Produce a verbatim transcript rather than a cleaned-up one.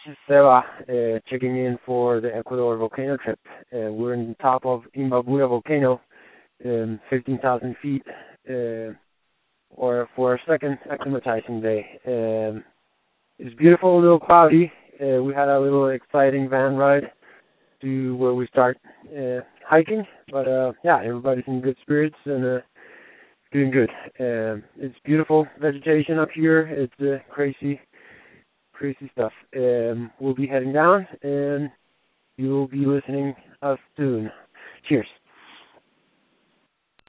is Seba, uh, checking in for the Ecuador volcano trip. Uh, we're on top of Imbabura volcano, um, fifteen thousand feet, uh, or for our second acclimatizing day. Um, it's beautiful, a little cloudy. Uh, we had a little exciting van ride to where we start uh, hiking, but uh, yeah, everybody's in good spirits and uh, doing good. Um, it's beautiful vegetation up here. It's uh, crazy crazy stuff. Um, we'll be heading down, and you will be listening us soon. Cheers.